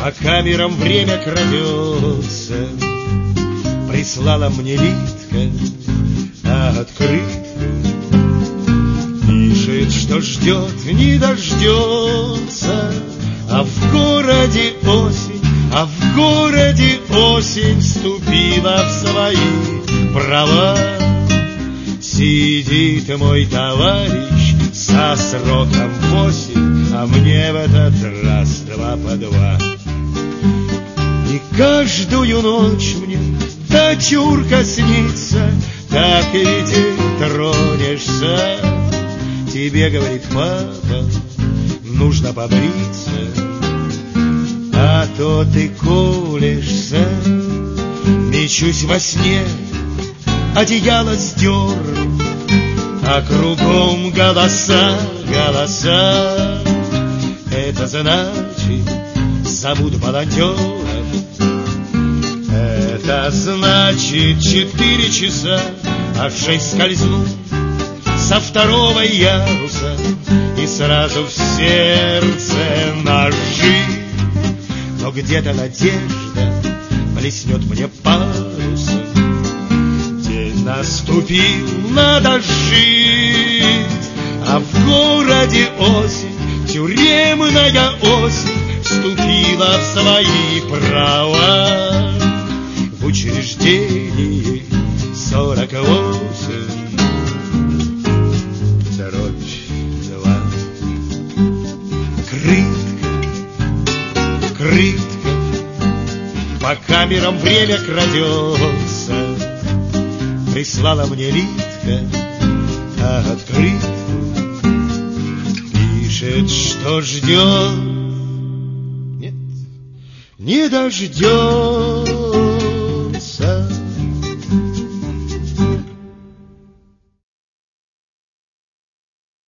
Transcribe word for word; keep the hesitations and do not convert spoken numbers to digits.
По камерам время крадется. Прислала мне Литка открытку. Пишет, что ждет, не дождется. А в городе осень, а в городе осень вступила в свои права. Сидит мой товарищ со сроком восемь, а мне в этот раз два по два. И каждую ночь мне дочурка снится, так ведь и тронешься. Тебе, говорит папа, нужно побриться, а то ты колешься. Мечусь во сне, одеяло сдерну, а кругом голоса, голоса. Это значит, зовут волонтеров. Это значит, четыре часа, а в шесть скользну со второго яруса, и сразу в сердце ножи. Но где-то надежда блеснет мне парусом. День наступил, надо жить, а в городе осень, тюремная осень вступила в свои права. В учреждении сорок восемь. Крытка, крытка, по камерам время крадется. Прислала мне Литка открытку. Пишет, что ждет, нет, не дождет.